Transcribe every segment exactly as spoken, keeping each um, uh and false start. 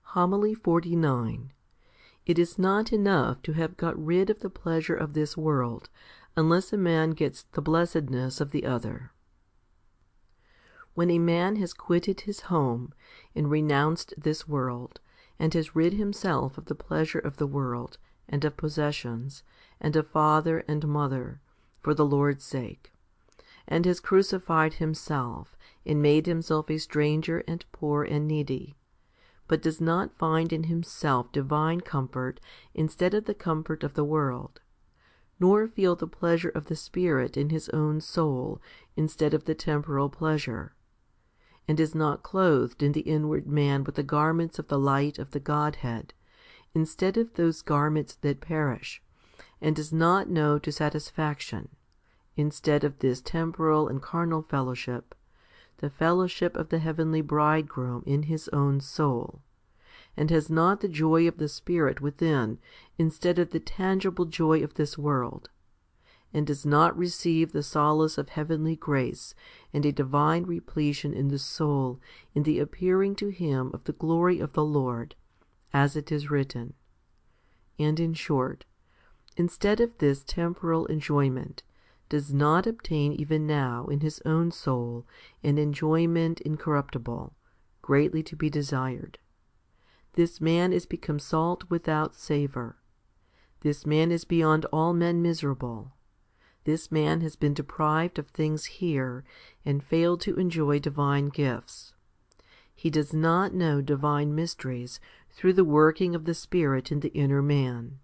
Homily forty-nine. It is not enough to have got rid of the pleasure of this world, unless a man gets the blessedness of the other. When a man has quitted his home, and renounced this world, and has rid himself of the pleasure of the world, and of possessions, and of father and mother, for the Lord's sake, and has crucified himself, and made himself a stranger and poor and needy, but does not find in himself divine comfort instead of the comfort of the world, nor feel the pleasure of the Spirit in his own soul instead of the temporal pleasure, and is not clothed in the inward man with the garments of the light of the Godhead, instead of those garments that perish, and does not know to satisfaction, instead of this temporal and carnal fellowship, the fellowship of the heavenly Bridegroom in his own soul, and has not the joy of the Spirit within instead of the tangible joy of this world, and does not receive the solace of heavenly grace and a divine repletion in the soul in the appearing to him of the glory of the Lord, as it is written. And in short, instead of this temporal enjoyment, does not obtain even now in his own soul an enjoyment incorruptible, greatly to be desired. This man is become salt without savour. This man is beyond all men miserable. This man has been deprived of things here, and failed to enjoy divine gifts. He does not know divine mysteries through the working of the Spirit in the inner man.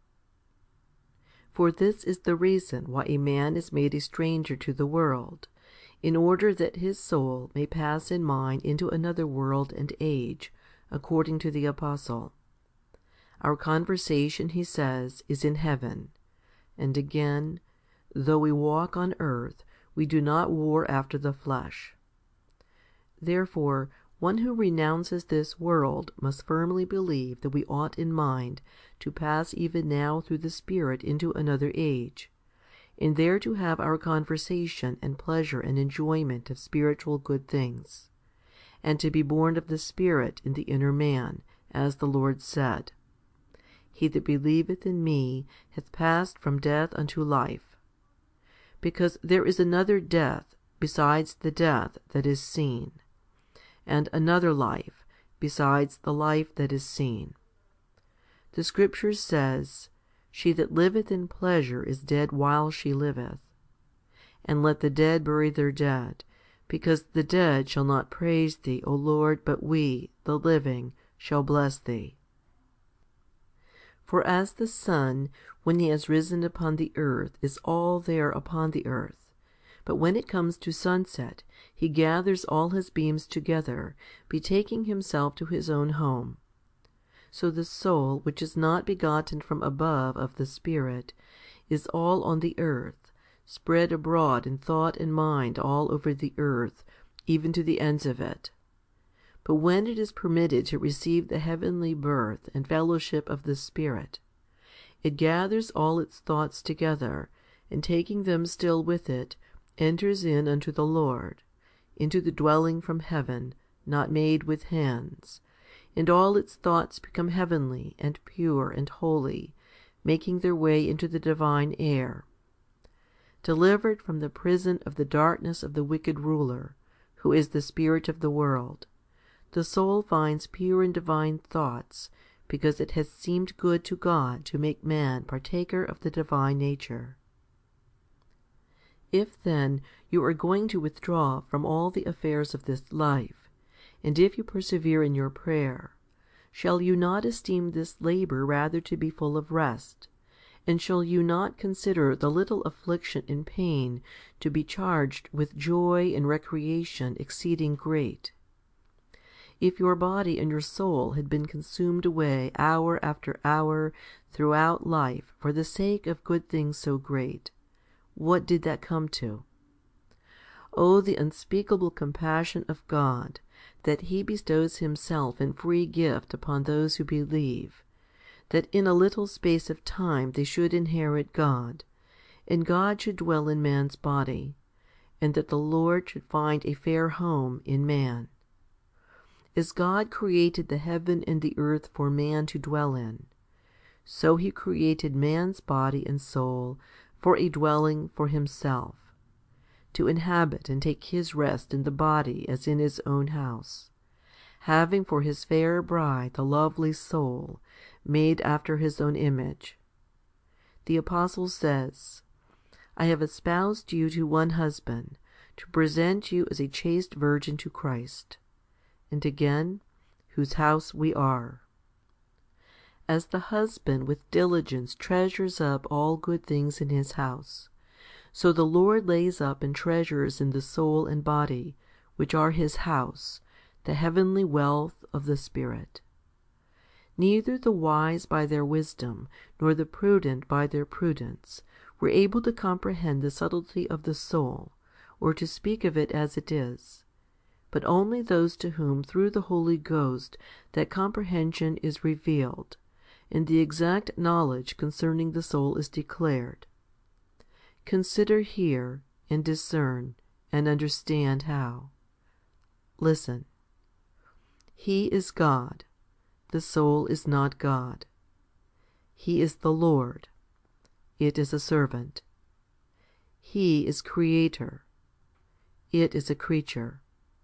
For this is the reason why a man is made a stranger to the world, in order that his soul may pass in mind into another world and age, according to the Apostle. Our conversation, he says, is in heaven. And again, though we walk on earth, we do not war after the flesh. Therefore, one who renounces this world must firmly believe that we ought in mind to pass even now through the Spirit into another age, and there to have our conversation and pleasure and enjoyment of spiritual good things, and to be born of the Spirit in the inner man, as the Lord said, He that believeth in me hath passed from death unto life. Because there is another death besides the death that is seen, and another life besides the life that is seen. The Scripture says, She that liveth in pleasure is dead while she liveth. And let the dead bury their dead, because the dead shall not praise thee, O Lord, but we, the living, shall bless thee. For as the sun, when he has risen upon the earth, is all there upon the earth, but when it comes to sunset, he gathers all his beams together, betaking himself to his own home. So the soul, which is not begotten from above of the Spirit, is all on the earth, spread abroad in thought and mind all over the earth, even to the ends of it. But when it is permitted to receive the heavenly birth and fellowship of the Spirit, it gathers all its thoughts together, and taking them still with it, enters in unto the Lord, into the dwelling from heaven, not made with hands, and all its thoughts become heavenly and pure and holy, making their way into the divine air. Delivered from the prison of the darkness of the wicked ruler, who is the spirit of the world, the soul finds pure and divine thoughts, because it has seemed good to God to make man partaker of the divine nature. If then you are going to withdraw from all the affairs of this life, and if you persevere in your prayer, shall you not esteem this labour rather to be full of rest? And shall you not consider the little affliction and pain to be charged with joy and recreation exceeding great? If your body and your soul had been consumed away hour after hour throughout life for the sake of good things so great, what did that come to? Oh, the unspeakable compassion of God, that He bestows Himself in free gift upon those who believe, that in a little space of time they should inherit God, and God should dwell in man's body, and that the Lord should find a fair home in man. As God created the heaven and the earth for man to dwell in, so He created man's body and soul for a dwelling for himself, to inhabit and take his rest in the body as in his own house, having for his fair bride the lovely soul, made after his own image. The apostle says, I have espoused you to one husband, to present you as a chaste virgin to Christ. And again, whose house we are. As the husband with diligence treasures up all good things in his house, so the Lord lays up and treasures in the soul and body, which are his house, the heavenly wealth of the Spirit. Neither the wise by their wisdom, nor the prudent by their prudence, were able to comprehend the subtlety of the soul, or to speak of it as it is, but only those to whom through the Holy Ghost that comprehension is revealed, and the exact knowledge concerning the soul is declared. Consider here, and discern, and understand how. Listen. He is God, the soul is not God. He is the Lord, it is a servant. He is Creator, it is a creature.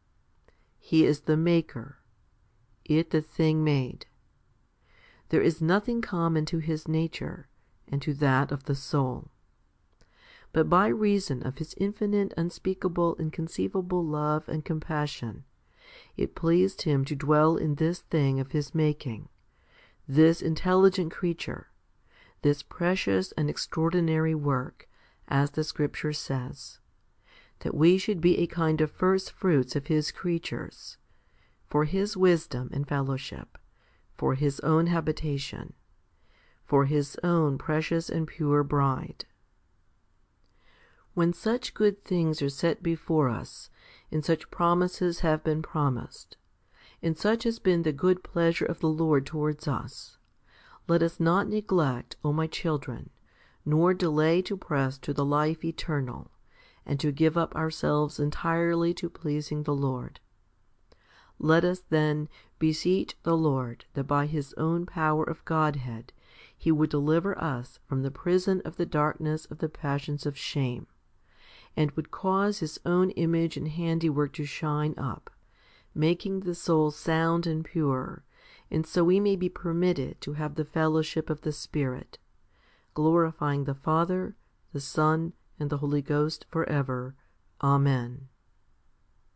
He is the Maker, it the thing made. There is nothing common to His nature, and to that of the soul. But by reason of His infinite, unspeakable, inconceivable love and compassion, it pleased Him to dwell in this thing of His making, this intelligent creature, this precious and extraordinary work, as the Scripture says, that we should be a kind of first fruits of His creatures, for His wisdom and fellowship, for His own habitation, for His own precious and pure bride. When such good things are set before us, and such promises have been promised, and such has been the good pleasure of the Lord towards us, let us not neglect, O my children, nor delay to press to the life eternal, and to give up ourselves entirely to pleasing the Lord. Let us then beseech the Lord that by His own power of Godhead He would deliver us from the prison of the darkness of the passions of shame, and would cause His own image and handiwork to shine up, making the soul sound and pure, and so we may be permitted to have the fellowship of the Spirit, glorifying the Father, the Son, and the Holy Ghost for ever. Amen.